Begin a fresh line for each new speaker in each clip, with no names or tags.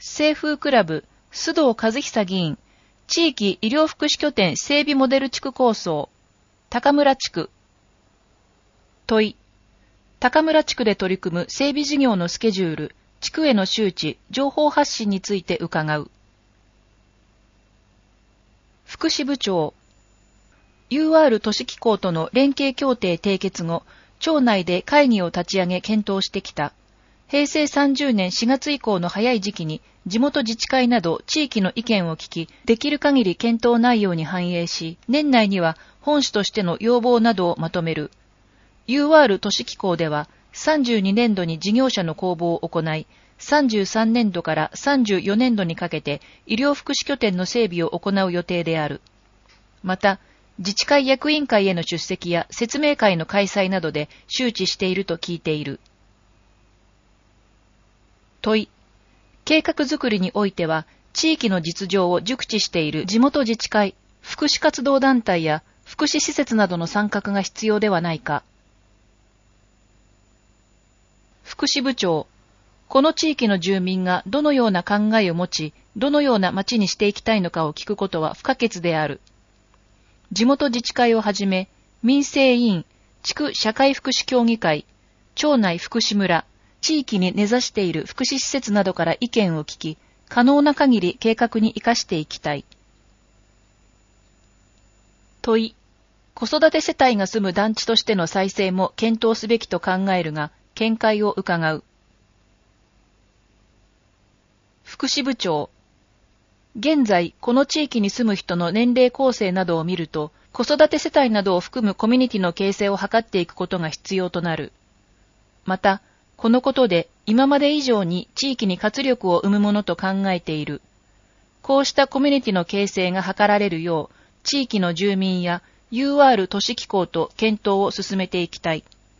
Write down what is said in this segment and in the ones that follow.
清風クラブ、須藤和久議員、地域医療福祉拠点整備モデル地区構想、高村地区。問い。高村地区で取り組む整備事業のスケジュール、地区への周知、情報発信について伺う。福祉部長。UR 都市機構との連携協定締結後、町内で会議を立ち上げ検討してきた。平成30年4月以降の早い時期に地元自治会など地域の意見を聞き、できる限り検討内容に反映し、年内には本市としての要望などをまとめる。UR 都市機構では32年度に事業者の公募を行い、33年度から34年度にかけて医療福祉拠点の整備を行う予定である。また、自治会役員会への出席や説明会の開催などで周知していると聞いている。問い。計画づくりにおいては、地域の実情を熟知している地元自治会、福祉活動団体や福祉施設などの参画が必要ではないか。福祉部長。この地域の住民がどのような考えを持ち、どのような町にしていきたいのかを聞くことは不可欠である。地元自治会をはじめ、民生委員、地区社会福祉協議会、町内福祉村、地域に根ざしている福祉施設などから意見を聞き、可能な限り計画に生かしていきたい。問い。子育て世帯が住む団地としての再生も検討すべきと考えるが、見解を伺う。福祉部長。現在、この地域に住む人の年齢構成などを見ると、子育て世帯などを含むコミュニティの形成を図っていくことが必要となる。また、このことで今まで以上に地域に活力を生むものと考えている。こうしたコミュニティの形成が図られるよう、地域の住民や UR 都市機構と検討を進めていきたい。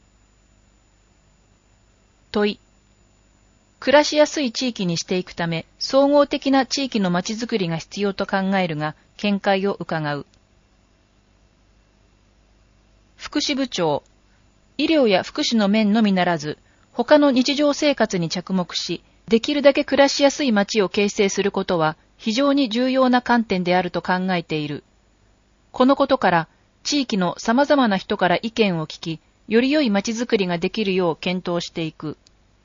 問い。暮らしやすい地域にしていくため、総合的な地域のまちづくりが必要と考えるが、見解を伺う。福祉部長。医療や福祉の面のみならず、他の日常生活に着目し、できるだけ暮らしやすい街を形成することは非常に重要な観点であると考えている。このことから、地域の様々な人から意見を聞き、より良い街づくりができるよう検討していく。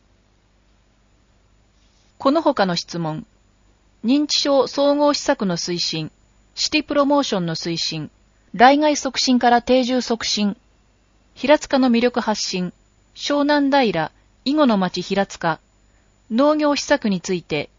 この他の質問。認知症総合施策の推進、シティプロモーションの推進、来街促進から定住促進、平塚の魅力発信、湘南平、囲碁の町平塚、農業施策について